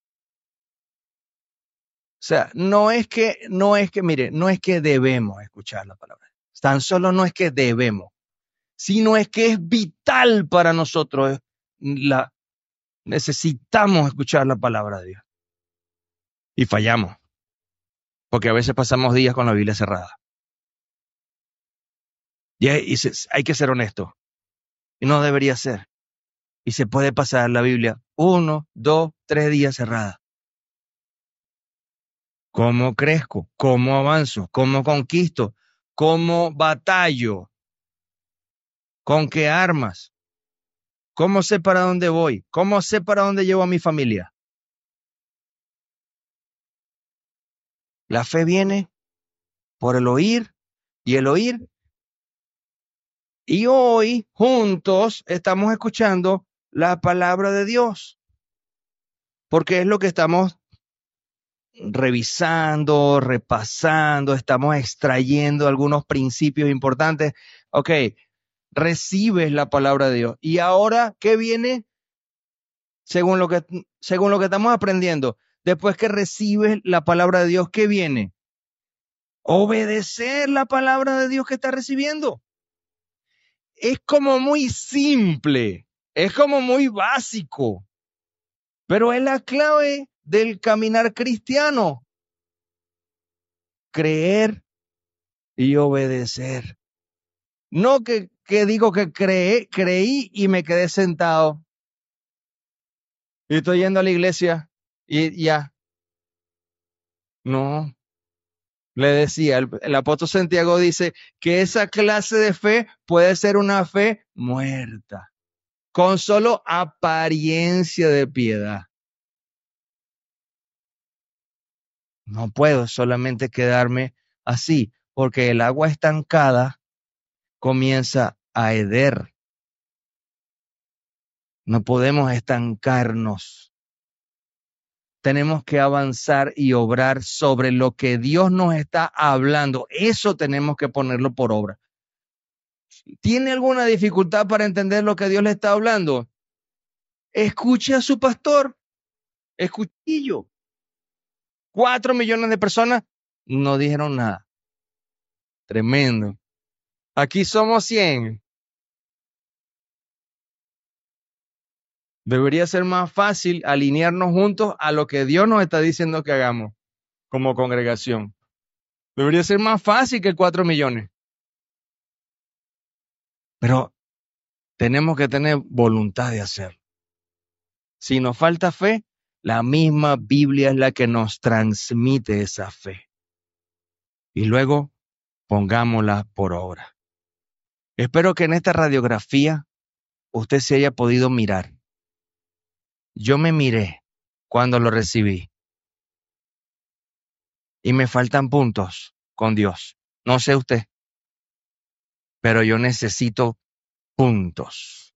sea, no es que, no es que, mire, no es que debemos escuchar la palabra. Tan solo no es que debemos, sino es que es vital para nosotros. La, necesitamos escuchar la palabra de Dios. Y fallamos. Porque a veces pasamos días con la Biblia cerrada. Y hay, y se, hay que ser honesto. Y no debería ser. Y se puede pasar la Biblia uno, dos, tres días cerrada. ¿Cómo crezco? ¿Cómo avanzo? ¿Cómo conquisto? ¿Cómo batallo? ¿Con qué armas? ¿Cómo sé para dónde voy? ¿Cómo sé para dónde llevo a mi familia? La fe viene por el oír y el oír. Y hoy juntos estamos escuchando la palabra de Dios, porque es lo que estamos revisando, repasando, estamos extrayendo algunos principios importantes. Ok, recibes la palabra de Dios. Y ahora, ¿qué viene? Según lo que, según lo que estamos aprendiendo, después que recibes la palabra de Dios, ¿qué viene? Obedecer la palabra de Dios que estás recibiendo. Es como muy simple, es como muy básico, pero es la clave del caminar cristiano. Creer y obedecer. No que, que digo que creé, creí y me quedé sentado. Y estoy yendo a la iglesia y ya. No. Le decía, el, el apóstol Santiago dice que esa clase de fe puede ser una fe muerta, con solo apariencia de piedad. No puedo solamente quedarme así, porque el agua estancada comienza a heder. No podemos estancarnos. Tenemos que avanzar y obrar sobre lo que Dios nos está hablando. Eso tenemos que ponerlo por obra. ¿Tiene alguna dificultad para entender lo que Dios le está hablando? Escuche a su pastor. Escuchillo. Cuatro millones de personas no dijeron nada. Tremendo. Aquí somos cien. Debería ser más fácil alinearnos juntos a lo que Dios nos está diciendo que hagamos como congregación. Debería ser más fácil que cuatro millones. Pero tenemos que tener voluntad de hacerlo. Si nos falta fe, la misma Biblia es la que nos transmite esa fe. Y luego pongámosla por obra. Espero que en esta radiografía usted se haya podido mirar. Yo me miré cuando lo recibí. Y me faltan puntos con Dios. No sé usted, pero yo necesito puntos.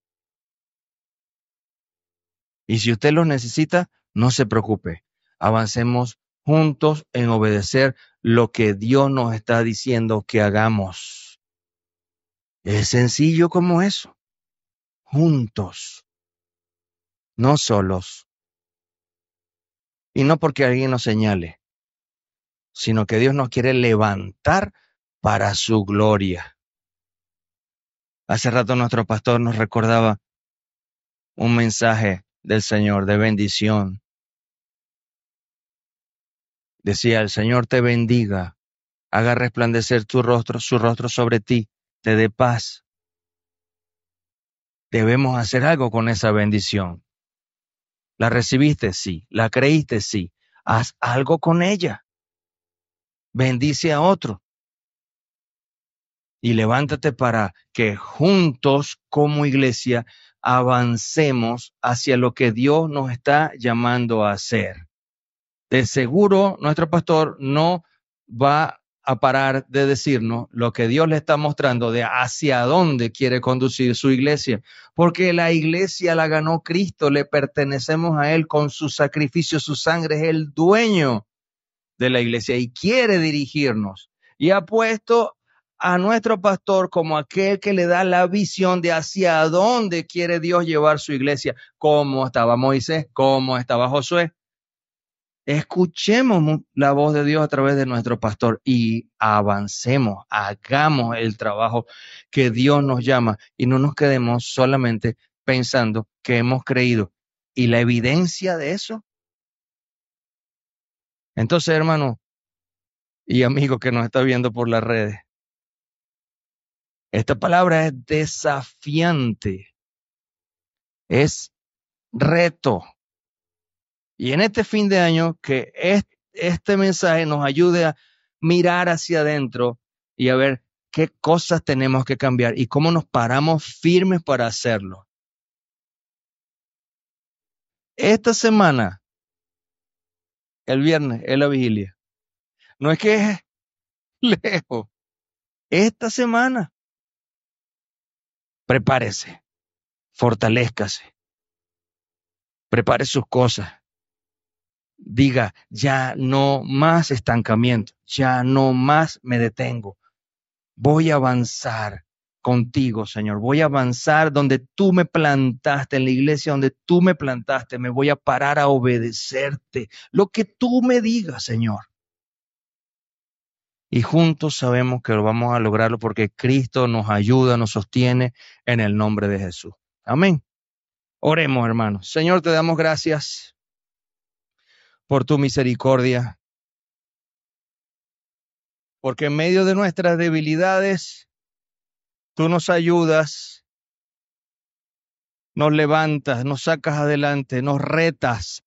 Y si usted los necesita, no se preocupe. Avancemos juntos en obedecer lo que Dios nos está diciendo que hagamos. Es sencillo como eso. Juntos. No solos. Y no porque alguien nos señale, sino que Dios nos quiere levantar para su gloria. Hace rato nuestro pastor nos recordaba un mensaje del Señor de bendición. Decía, el Señor te bendiga, haga resplandecer tu rostro, su rostro sobre ti, te dé paz. Debemos hacer algo con esa bendición. ¿La recibiste? Sí. ¿La creíste? Sí. Haz algo con ella. Bendice a otro. Y levántate para que juntos como iglesia avancemos hacia lo que Dios nos está llamando a hacer. De seguro nuestro pastor no va a parar de decirnos lo que Dios le está mostrando de hacia dónde quiere conducir su iglesia. Porque la iglesia la ganó Cristo, le pertenecemos a Él con su sacrificio, su sangre, es el dueño de la iglesia y quiere dirigirnos. Y ha puesto a nuestro pastor como aquel que le da la visión de hacia dónde quiere Dios llevar su iglesia, cómo estaba Moisés, cómo estaba Josué. Escuchemos la voz de Dios a través de nuestro pastor y avancemos, hagamos el trabajo que Dios nos llama y no nos quedemos solamente pensando que hemos creído. ¿Y la evidencia de eso? Entonces, hermano y amigo que nos está viendo por las redes, esta palabra es desafiante, es reto. Y en este fin de año, que este mensaje nos ayude a mirar hacia adentro y a ver qué cosas tenemos que cambiar y cómo nos paramos firmes para hacerlo. Esta semana, el viernes, es la vigilia. No es que es lejos. Esta semana, prepárese, fortalézcase, prepare sus cosas. Diga, ya no más estancamiento, ya no más me detengo. Voy a avanzar contigo, Señor. Voy a avanzar donde tú me plantaste, en la iglesia donde tú me plantaste. Me voy a parar a obedecerte. Lo que tú me digas, Señor. Y juntos sabemos que lo vamos a lograrlo porque Cristo nos ayuda, nos sostiene en el nombre de Jesús. Amén. Oremos, hermanos. Señor, te damos gracias por tu misericordia, porque en medio de nuestras debilidades, tú nos ayudas, nos levantas, nos sacas adelante, nos retas